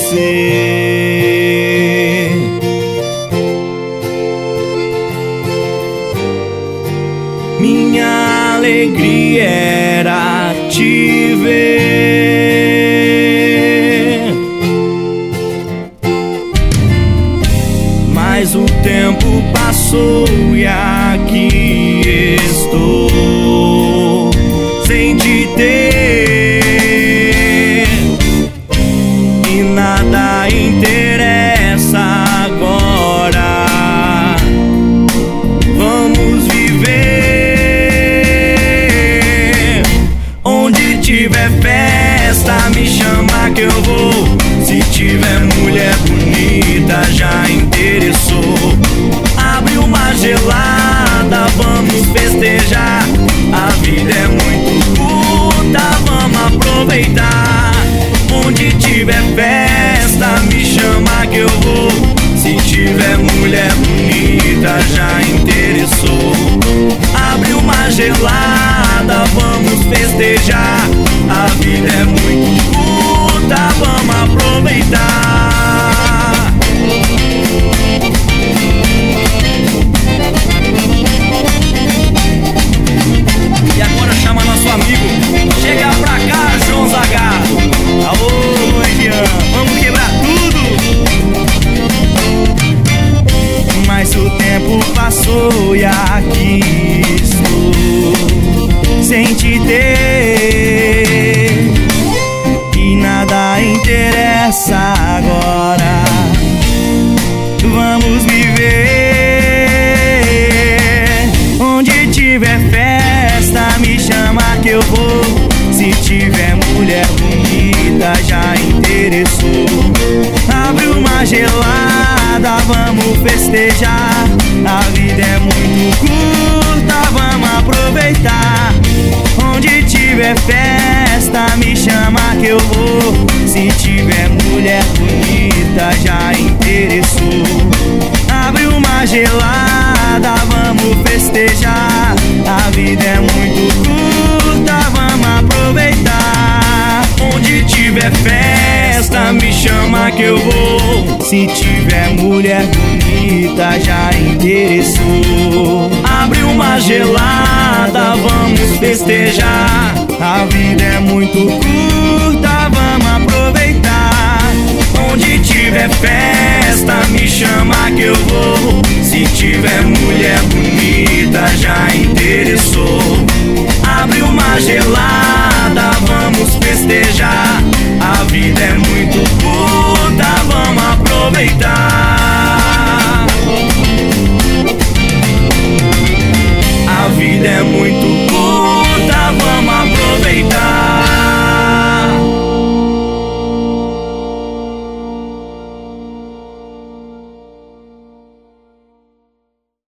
você. Minha alegria era te ver, mas o tempo passou e aqui estou sem te ter, e nada interessa agora. Vamos viver. Onde tiver festa, me chama que eu vou. Se tiver mulher bonita, já interessou. Abre uma gelada, vamos festejar. A vida é muito curta, vamos aproveitar. Onde tiver festa, me chama que eu vou. Se tiver mulher bonita, já interessou. Abre uma gelada, vamos festejar. A vida é muito curta, vamos aproveitar. E agora chama nosso amigo. Chega pra cá, João Zagado. Aô, Luan, vamos quebrar tudo. Mas o tempo passou e aqui estou sem te ter, e nada interessa agora. Vamos viver. Onde tiver festa, me chama que eu vou. Se tiver mulher bonita, já interessou. Abre uma gelada, vamos festejar. A vida é muito curta, vamos aproveitar. Onde tiver festa, me chama que eu vou. Se tiver mulher bonita, já interessou. Abre uma gelada, vamos festejar. A vida é muito curta, vamos aproveitar. Onde tiver festa, me chama que eu vou. Se tiver mulher bonita, já interessou. Abre uma gelada, vamos festejar. A vida é muito curta, vamos aproveitar. Onde tiver festa, me chama que eu vou. Se tiver mulher bonita, já interessou. Abre uma gelada,